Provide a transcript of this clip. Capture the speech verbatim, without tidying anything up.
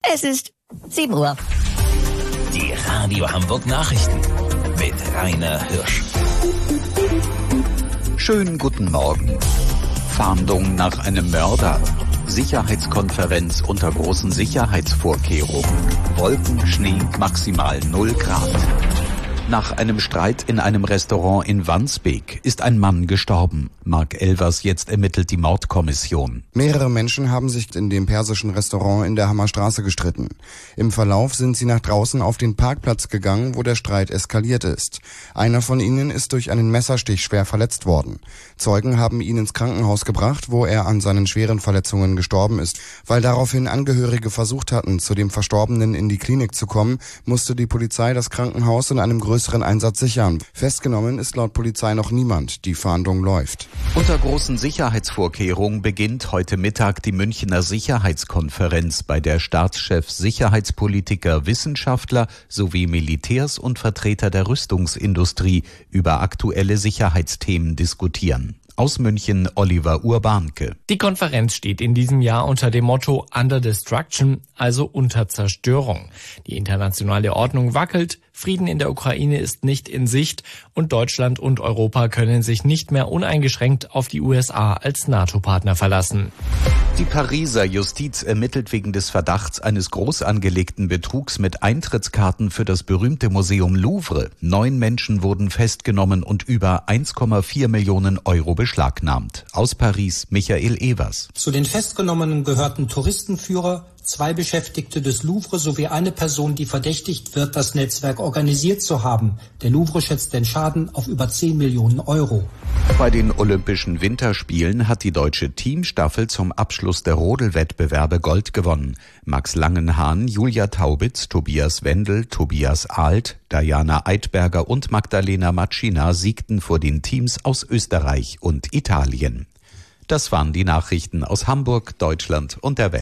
Es ist sieben Uhr. Die Radio Hamburg Nachrichten mit Rainer Hirsch. Schönen guten Morgen. Fahndung nach einem Mörder. Sicherheitskonferenz unter großen Sicherheitsvorkehrungen. Wolken, Schnee, maximal null Grad. Nach einem Streit in einem Restaurant in Wandsbek ist ein Mann gestorben. Mark Elvers, jetzt ermittelt die Mordkommission. Mehrere Menschen haben sich in dem persischen Restaurant in der Hammerstraße gestritten. Im Verlauf sind sie nach draußen auf den Parkplatz gegangen, wo der Streit eskaliert ist. Einer von ihnen ist durch einen Messerstich schwer verletzt worden. Zeugen haben ihn ins Krankenhaus gebracht, wo er an seinen schweren Verletzungen gestorben ist. Weil daraufhin Angehörige versucht hatten, zu dem Verstorbenen in die Klinik zu kommen, musste die Polizei das Krankenhaus in einem größeren Einsatz sichern. Festgenommen ist laut Polizei noch niemand. Die Fahndung läuft. Unter großen Sicherheitsvorkehrungen beginnt heute Mittag die Münchner Sicherheitskonferenz, bei der Staatschefs, Sicherheitspolitiker, Wissenschaftler sowie Militärs und Vertreter der Rüstungsindustrie über aktuelle Sicherheitsthemen diskutieren. Aus München Oliver Urbanke. Die Konferenz steht in diesem Jahr unter dem Motto Under Destruction, also unter Zerstörung. Die internationale Ordnung wackelt, Frieden in der Ukraine ist nicht in Sicht und Deutschland und Europa können sich nicht mehr uneingeschränkt auf die U S A als NATO-Partner verlassen. Die Pariser Justiz ermittelt wegen des Verdachts eines groß angelegten Betrugs mit Eintrittskarten für das berühmte Museum Louvre. Neun Menschen wurden festgenommen und über eins Komma vier Millionen Euro beschlagnahmt. Aus Paris Michael Evers. Zu den Festgenommenen gehörten Touristenführer, zwei Beschäftigte des Louvre sowie eine Person, die verdächtigt wird, das Netzwerk organisiert zu haben. Der Louvre schätzt den Schaden auf über zehn Millionen Euro. Bei den Olympischen Winterspielen hat die deutsche Teamstaffel zum Abschluss der Rodelwettbewerbe Gold gewonnen. Max Langenhahn, Julia Taubitz, Tobias Wendel, Tobias Ahlt, Diana Eidberger und Magdalena Matschina siegten vor den Teams aus Österreich und Italien. Das waren die Nachrichten aus Hamburg, Deutschland und der Welt.